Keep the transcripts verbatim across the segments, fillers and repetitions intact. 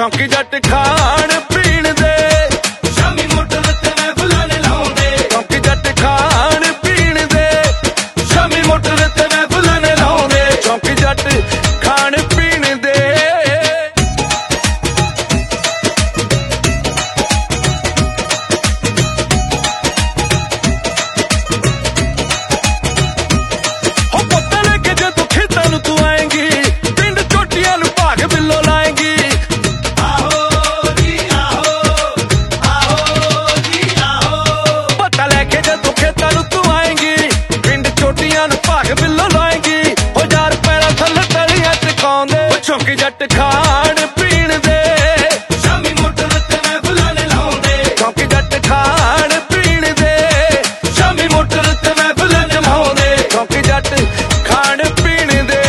ਚੌਂਕੀ ਜੱਟ ਖਾਣ ਪੀਣ ਦੇ ਸ਼ਾਮੀ ਮੋਟਰ ਤੇ ਮਹਿਫਲਾਂ ਨੇ ਲਾਉਂਦੇ ਚੌਂਕੀ ਜੱਟ ਖਾਣ ਪੀਣ ਦੇ ਸ਼ਾਮੀ ਮੋਟਰ ਤੇ ਮਹਿਫਲਾਂ ਨੇ ਲਾਉਂਦੇ ਚੌਂਕੀ ਜੱਟ ਖਾਣ ਪੀਣ ਦੇ ਹੋ ਪਤਾ ਲੱਗੇ ਜਦੋਂ ਖੇਤਾਂ ਨੂੰ ਤੂੰ ਆਏਂਗੀ ਪਿੰਡ ਚੋਟੀਆਂ ਨੂੰ ਭਾਗ ਬਿੱਲੋ ਲਾਏਂਗੀ ਆਹੋ ਜੀ ਆਹੋ ਆਹੋ ਜੀ ਆਹੋ ਪਤਾ ਲੈ ਕੇ ਜਦੋਂ ਖੇਤਾਂ ਨੂੰ ਤੂੰ ਆਏਂਗੀ ਪਿੰਡ ਚੋਟੀਆਂ ਨੂੰ ਭਾਗ ਬਿੱਲੋ ਲਾਏਂਗੀ ਹੋ ਯਾਰ ਪੈਰਾਂ ਥੱਲੇ ਤਲੀਆਂ ਟਿਕਾਉਂਦੇ ਚੌਂਕੀ ਜੱਟ ਖਾਣ ਪੀਣ ਦੇ ਸ਼ਾਮੀ ਮੋਟਰ ਤੇ ਮਹਿਫਲਾਂ ਨੇ ਲਾਉਂਦੇ ਚੌਂਕੀ ਜੱਟ ਖਾਣ ਪੀਣ ਦੇ ਸ਼ਾਮੀ ਮੋਟਰ ਤੇ ਮਹਿਫਲਾਂ ਨੇ ਲਾਉਂਦੇ ਚੌਂਕੀ ਜੱਟ ਖਾਣ ਪੀਣ ਦੇ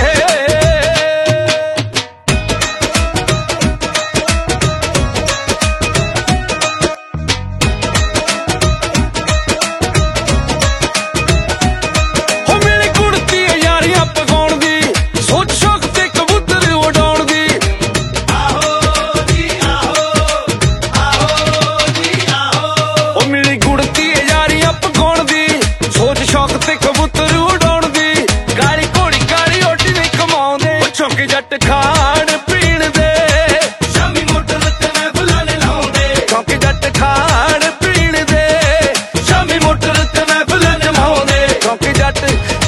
ਹੋ ਮਿਲੀ ਕੁੜਤੀ ਯਾਰੀਆਂ ਪਕਾਉਣ ਦੀ ਸੋਚ ਸ਼ੌਕ ਤੇ ਕਬੂਤਰ ਉਡਾਉਣ ਦੀ ਆਹੋ ਜੀ ਆਹੋ ਆਹੋ ਜੀ ਆਹੋ ਉਹ ਮਿਲੀ ਗੁੜਤੀ ਯਾਰੀਆਂ ਪਕਾਉਣ ਦੀ ਸੋਚ ਸ਼ੌਕ ਤੇ ਕਬੂਤਰ ਉਡਾਉਣ ਦੀ ਕਾਲੀ ਘੋੜੀ ਕਾਲੀ ਓਟੀ ਨਹੀਂ ਕਮਾਉਂਦੇ ਚੌਂਕੀ ਜੱਟ ਖਾਣ ਪੀਣ ਦੇ ਸ਼ਾਮੀ ਮੋਟਰ ਤੇ ਮਹਿਫਲਾਂ ਨੇ ਲਾਉਂਦੇ ਚੌਂਕੀ ਜੱਟ ਖਾਣ ਪੀਣ ਦੇ ਸ਼ਾਮੀ ਮੋਟਰ ਤੇ ਮਹਿਫਲਾਂ ਨੇ ਲਾਉਂਦੇ ਚੌਂਕੀ ਜੱਟ